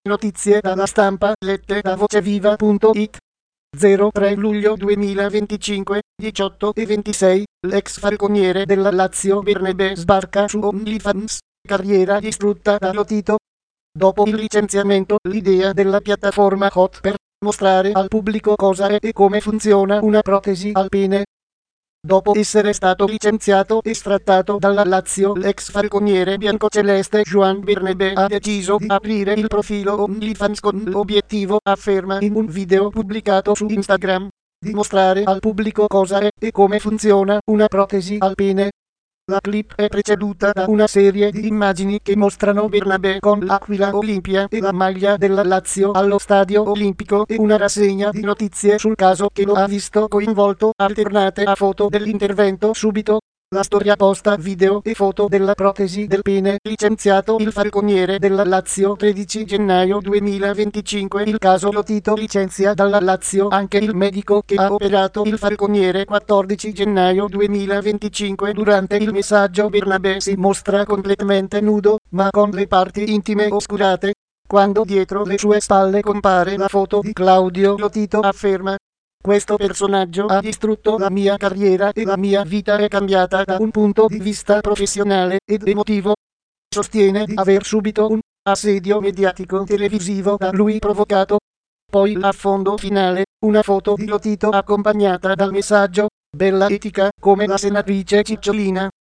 Notizie dalla stampa lette da voceviva.it. 03 luglio 2025, 18:26, l'ex falconiere della Lazio Bernabé sbarca su OnlyFans, carriera distrutta da Lotito. Dopo il licenziamento, l'idea della piattaforma Hot per mostrare al pubblico cosa è e come funziona una protesi al pene. Dopo essere stato licenziato e sfrattato dalla Lazio, l'ex falconiere biancoceleste Juan Bernabé ha deciso di aprire il profilo OnlyFans con l'obiettivo, afferma in un video pubblicato su Instagram, di mostrare al pubblico cosa è e come funziona una protesi al pene. La clip è preceduta da una serie di immagini che mostrano Bernabé con l'Aquila Olimpia e la maglia della Lazio allo stadio olimpico e una rassegna di notizie sul caso che lo ha visto coinvolto, alternate a foto dell'intervento subito. La storia posta video e foto della protesi del pene. Licenziato il falconiere della Lazio 13 gennaio 2025. Il caso Lotito licenzia dalla Lazio anche il medico che ha operato il falconiere 14 gennaio 2025. Durante il messaggio Bernabé si mostra completamente nudo, ma con le parti intime oscurate. Quando dietro le sue spalle compare la foto di Claudio Lotito afferma: "Questo personaggio ha distrutto la mia carriera e la mia vita è cambiata da un punto di vista professionale ed emotivo." Sostiene di aver subito un assedio mediatico televisivo da lui provocato. Poi l'affondo finale, una foto di Lotito accompagnata dal messaggio: "Bella etica come la senatrice Cicciolina."